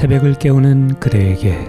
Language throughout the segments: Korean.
새벽을 깨우는 그대에게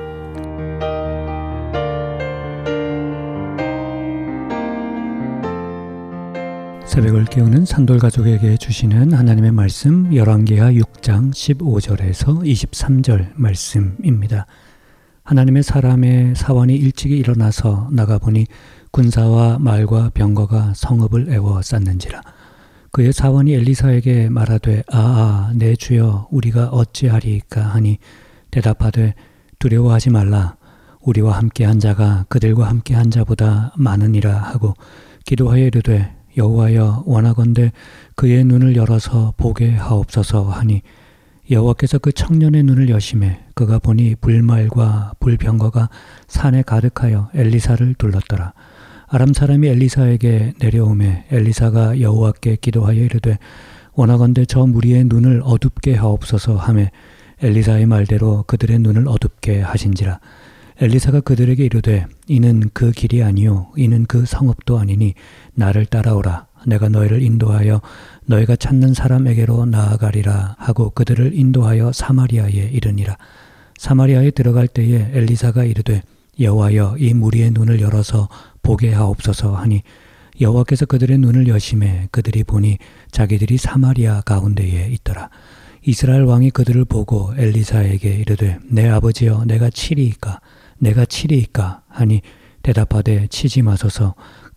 새벽을 깨우는 산돌가족에게 주시는 하나님의 말씀 열왕기하 6장 15절에서 23절 말씀입니다. 하나님의 사람의 사원이 일찍이 일어나서 나가보니 군사와 말과 병거가 성읍을 에워 쌌는지라. 그의 사원이 엘리사에게 말하되 내 주여 우리가 어찌하리이까 하니 대답하되 두려워하지 말라. 우리와 함께한 자가 그들과 함께한 자보다 많으니라 하고 기도하여 이르되 여호와여 원하건대 그의 눈을 열어서 보게 하옵소서 하니 여호와께서 그 청년의 눈을 여시매 그가 보니 불말과 불병거가 산에 가득하여 엘리사를 둘렀더라. 아람 사람이 엘리사에게 내려오매 엘리사가 여호와께 기도하여 이르되 원하건대 저 무리의 눈을 어둡게 하옵소서 하매 엘리사의 말대로 그들의 눈을 어둡게 하신지라. 엘리사가 그들에게 이르되 이는 그 길이 아니요 이는 그 성읍도 아니니 나를 따라오라. 내가 너희를 인도하여 너희가 찾는 사람에게로 나아가리라 하고 그들을 인도하여 사마리아에 이르니라. 사마리아에 들어갈 때에 엘리사가 이르되 여호와여 이 무리의 눈을 열어서 보게 하옵소서 하니 여호와께서 그들의 눈을 여시매 그들이 보니 자기들이 사마리아 가운데에 있더라. 이스라엘 왕이 그들을 보고 엘리사에게 이르되 내 아버지여 내가 치리이까 하니 대답하되 치지 마소서.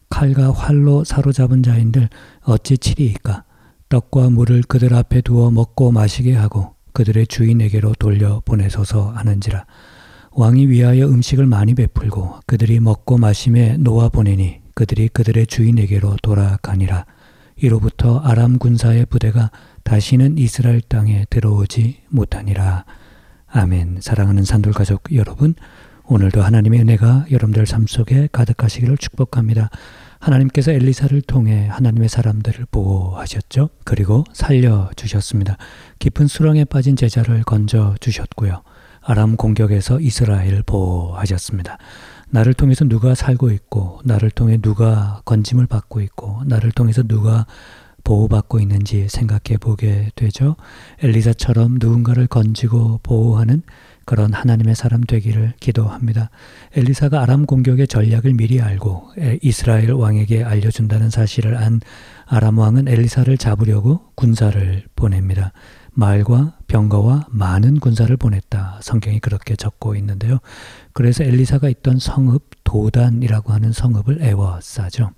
칼과 활로 사로잡은 자인들 어찌 치리이까. 떡과 물을 그들 앞에 두어 먹고 마시게 하고 그들의 주인에게로 돌려보내소서 하는지라. 왕이 위하여 음식을 많이 베풀고 그들이 먹고 마심에 놓아보내니 그들이 그들의 주인에게로 돌아가니라. 이로부터 아람 군사의 부대가 다시는 이스라엘 땅에 들어오지 못하니라. 아멘. 사랑하는 산돌가족 여러분, 오늘도 하나님의 은혜가 여러분들 삶 속에 가득하시기를 축복합니다. 하나님께서 엘리사를 통해 하나님의 사람들을 보호하셨죠. 그리고 살려주셨습니다. 깊은 수렁에 빠진 제자를 건져주셨고요. 아람 공격에서 이스라엘을 보호하셨습니다. 나를 통해서 누가 살고 있고 나를 통해 누가 건짐을 받고 있고 나를 통해서 누가 보호받고 있는지 생각해 보게 되죠. 엘리사처럼 누군가를 건지고 보호하는 그런 하나님의 사람 되기를 기도합니다. 엘리사가 아람 공격의 전략을 미리 알고 이스라엘 왕에게 알려준다는 사실을 안 아람 왕은 엘리사를 잡으려고 군사를 보냅니다. 말과 병거와 많은 군사를 보냈다. 성경이 그렇게 적고 있는데요. 그래서 엘리사가 있던 성읍 도단이라고 하는 성읍을 에워싸죠.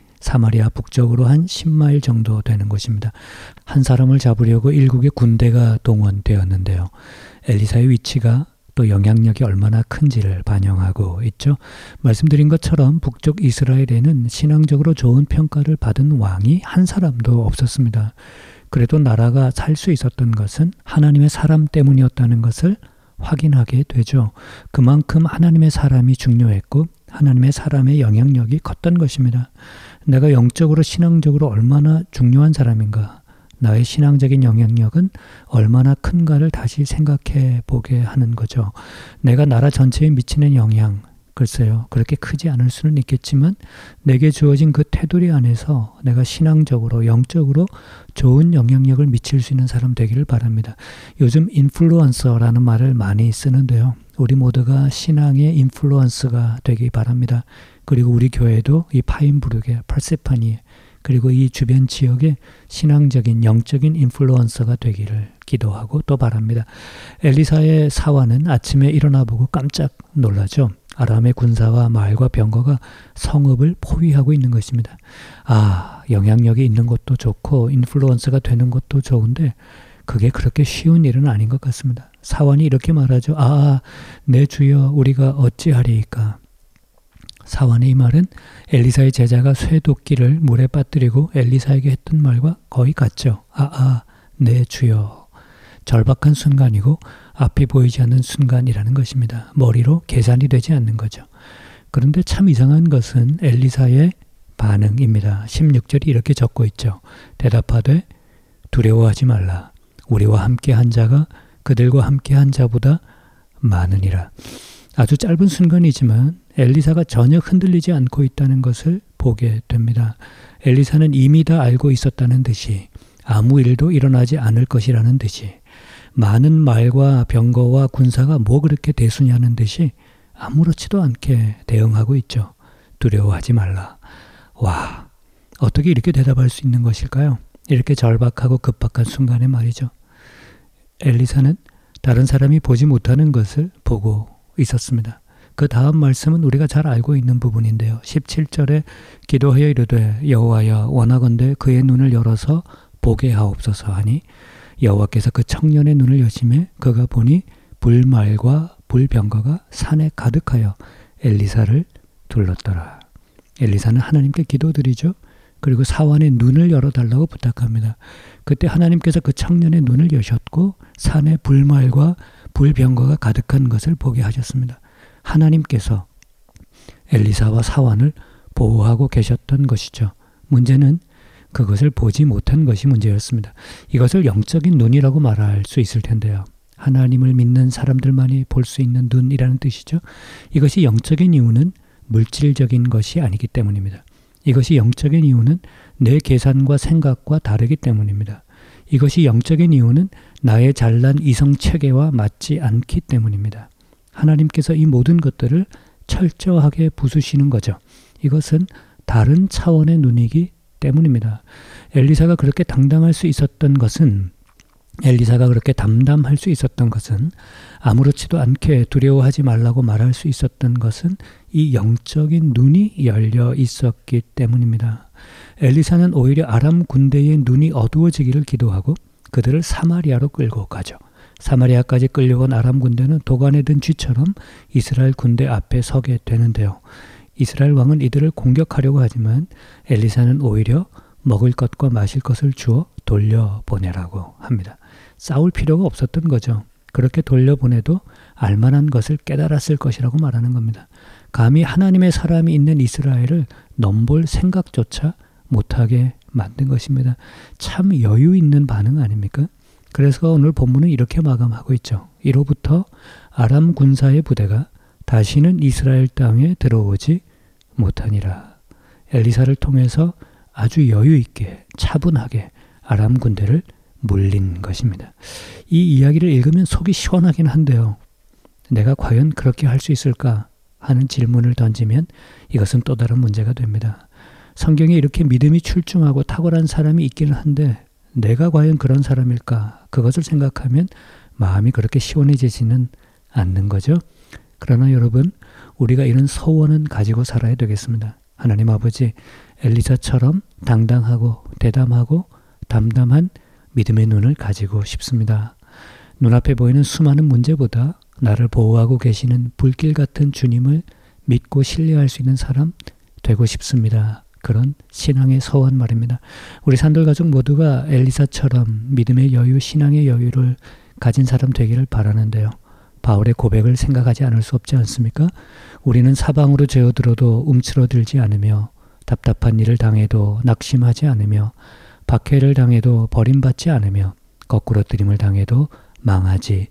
사마리아 북쪽으로 한 10마일 정도 되는 곳입니다. 한 사람을 잡으려고 일국의 군대가 동원되었는데요. 엘리사의 위치가 또 영향력이 얼마나 큰지를 반영하고 있죠. 말씀드린 것처럼 북쪽 이스라엘에는 신앙적으로 좋은 평가를 받은 왕이 한 사람도 없었습니다. 그래도 나라가 살 수 있었던 것은 하나님의 사람 때문이었다는 것을 확인하게 되죠. 그만큼 하나님의 사람이 중요했고 하나님의 사람의 영향력이 컸던 것입니다. 내가 영적으로 신앙적으로 얼마나 중요한 사람인가, 나의 신앙적인 영향력은 얼마나 큰가를 다시 생각해 보게 하는 거죠. 내가 나라 전체에 미치는 영향, 글쎄요, 그렇게 크지 않을 수는 있겠지만 내게 주어진 그 테두리 안에서 내가 신앙적으로 영적으로 좋은 영향력을 미칠 수 있는 사람 되기를 바랍니다. 요즘 인플루언서라는 말을 많이 쓰는데요. 우리 모두가 신앙의 인플루언서가 되기 바랍니다. 그리고 우리 교회도 이 파인부르게, 퍼세파니 그리고 이 주변 지역의 신앙적인 영적인 인플루언서가 되기를 기도하고 또 바랍니다. 엘리사의 사환은 아침에 일어나 보고 깜짝 놀라죠. 아람의 군사와 말과 병거가 성읍을 포위하고 있는 것입니다. 영향력이 있는 것도 좋고 인플루언서가 되는 것도 좋은데 그게 그렇게 쉬운 일은 아닌 것 같습니다. 사환이 이렇게 말하죠. 내 주여 우리가 어찌하리이까. 사환의 이 말은 엘리사의 제자가 쇠도끼를 물에 빠뜨리고 엘리사에게 했던 말과 거의 같죠. 내 주여. 절박한 순간이고 앞이 보이지 않는 순간이라는 것입니다. 머리로 계산이 되지 않는 거죠. 그런데 참 이상한 것은 엘리사의 반응입니다. 16절이 이렇게 적고 있죠. 대답하되 두려워하지 말라. 우리와 함께한 자가 그들과 함께한 자보다 많으니라. 아주 짧은 순간이지만 엘리사가 전혀 흔들리지 않고 있다는 것을 보게 됩니다. 엘리사는 이미 다 알고 있었다는 듯이 아무 일도 일어나지 않을 것이라는 듯이 많은 말과 병거와 군사가 뭐 그렇게 대수냐는 듯이 아무렇지도 않게 대응하고 있죠. 두려워하지 말라. 와, 어떻게 이렇게 대답할 수 있는 것일까요? 이렇게 절박하고 급박한 순간에 말이죠. 엘리사는 다른 사람이 보지 못하는 것을 보고 있었습니다. 그 다음 말씀은 우리가 잘 알고 있는 부분인데요. 17절에 기도하여 이르되 여호와여 원하건대 그의 눈을 열어서 보게 하옵소서 하니 여호와께서 그 청년의 눈을 여시매 그가 보니 불말과 불병거가 산에 가득하여 엘리사를 둘렀더라. 엘리사는 하나님께 기도드리죠. 그리고 사환의 눈을 열어달라고 부탁합니다. 그때 하나님께서 그 청년의 눈을 여셨고 산에 불말과 불병거가 가득한 것을 보게 하셨습니다. 하나님께서 엘리사와 사환을 보호하고 계셨던 것이죠. 문제는 그것을 보지 못한 것이 문제였습니다. 이것을 영적인 눈이라고 말할 수 있을 텐데요. 하나님을 믿는 사람들만이 볼 수 있는 눈이라는 뜻이죠. 이것이 영적인 이유는 물질적인 것이 아니기 때문입니다. 이것이 영적인 이유는 내 계산과 생각과 다르기 때문입니다. 이것이 영적인 이유는 나의 잘난 이성 체계와 맞지 않기 때문입니다. 하나님께서 이 모든 것들을 철저하게 부수시는 거죠. 이것은 다른 차원의 눈이기 때문입니다. 엘리사가 그렇게 당당할 수 있었던 것은 엘리사가 그렇게 담담할 수 있었던 것은 아무렇지도 않게 두려워하지 말라고 말할 수 있었던 것은 이 영적인 눈이 열려 있었기 때문입니다. 엘리사는 오히려 아람 군대의 눈이 어두워지기를 기도하고 그들을 사마리아로 끌고 가죠. 사마리아까지 끌려온 아람 군대는 도간에 든 쥐처럼 이스라엘 군대 앞에 서게 되는데요. 이스라엘 왕은 이들을 공격하려고 하지만 엘리사는 오히려 먹을 것과 마실 것을 주어 돌려보내라고 합니다. 싸울 필요가 없었던 거죠. 그렇게 돌려보내도 알만한 것을 깨달았을 것이라고 말하는 겁니다. 감히 하나님의 사람이 있는 이스라엘을 넘볼 생각조차 못하게 만든 것입니다. 참 여유 있는 반응 아닙니까? 그래서 오늘 본문은 이렇게 마감하고 있죠. 이로부터 아람 군사의 부대가 다시는 이스라엘 땅에 들어오지 못하니라. 엘리사를 통해서 아주 여유 있게 차분하게 아람 군대를 물린 것입니다. 이 이야기를 읽으면 속이 시원하긴 한데요. 내가 과연 그렇게 할 수 있을까 하는 질문을 던지면 이것은 또 다른 문제가 됩니다. 성경에 이렇게 믿음이 출중하고 탁월한 사람이 있기는 한데 내가 과연 그런 사람일까? 그것을 생각하면 마음이 그렇게 시원해지지는 않는 거죠. 그러나 여러분, 우리가 이런 소원은 가지고 살아야 되겠습니다. 하나님 아버지, 엘리사처럼 당당하고 대담하고 담담한 믿음의 눈을 가지고 싶습니다. 눈앞에 보이는 수많은 문제보다 나를 보호하고 계시는 불길 같은 주님을 믿고 신뢰할 수 있는 사람 되고 싶습니다. 그런 신앙의 소원 말입니다. 우리 산돌가족 모두가 엘리사처럼 믿음의 여유, 신앙의 여유를 가진 사람 되기를 바라는데요. 바울의 고백을 생각하지 않을 수 없지 않습니까? 우리는 사방으로 죄어들어도 움츠러들지 않으며 답답한 일을 당해도 낙심하지 않으며 박해를 당해도 버림받지 않으며 거꾸러뜨림을 당해도 망하지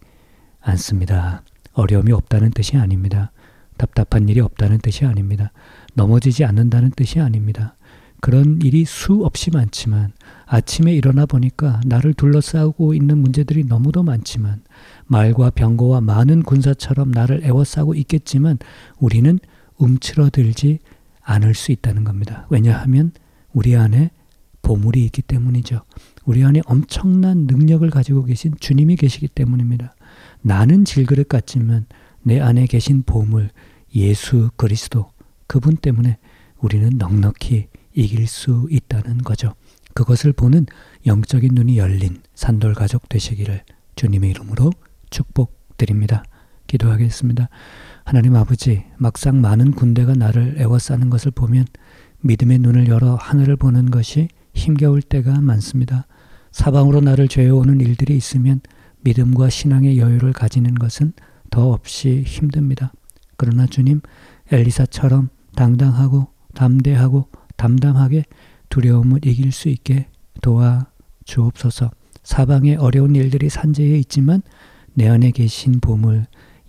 않습니다. 어려움이 없다는 뜻이 아닙니다. 답답한 일이 없다는 뜻이 아닙니다. 넘어지지 않는다는 뜻이 아닙니다. 그런 일이 수없이 많지만 아침에 일어나 보니까 나를 둘러싸고 있는 문제들이 너무도 많지만 말과 병거와 많은 군사처럼 나를 에워싸고 있겠지만 우리는 움츠러들지 않을 수 있다는 겁니다. 왜냐하면 우리 안에 보물이 있기 때문이죠. 우리 안에 엄청난 능력을 가지고 계신 주님이 계시기 때문입니다. 나는 질그릇 같지만 내 안에 계신 보물 예수 그리스도 그분 때문에 우리는 넉넉히 이길 수 있다는 거죠. 그것을 보는 영적인 눈이 열린 산돌가족 되시기를 주님의 이름으로 축복드립니다. 기도하겠습니다. 하나님 아버지, 막상 많은 군대가 나를 에워싸는 것을 보면 믿음의 눈을 열어 하늘을 보는 것이 힘겨울 때가 많습니다. 사방으로 나를 죄어오는 일들이 있으면 믿음과 신앙의 여유를 가지는 것은 더없이 힘듭니다. 그러나 주님, 엘리사처럼 당당하고 담대하고 담담하게 두려움을 이길 수 있게 도와 주옵소서. 사방에 어려운 일들이 산재해 있지만 내 안에 계신 보물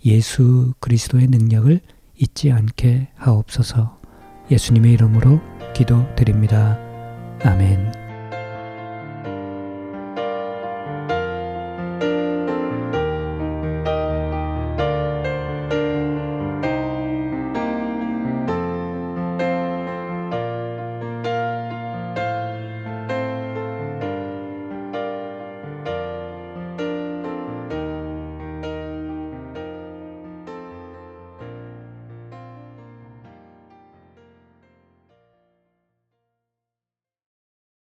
예수 그리스도의 능력을 잊지 않게 하옵소서. 예수님의 이름으로 기도드립니다. 아멘.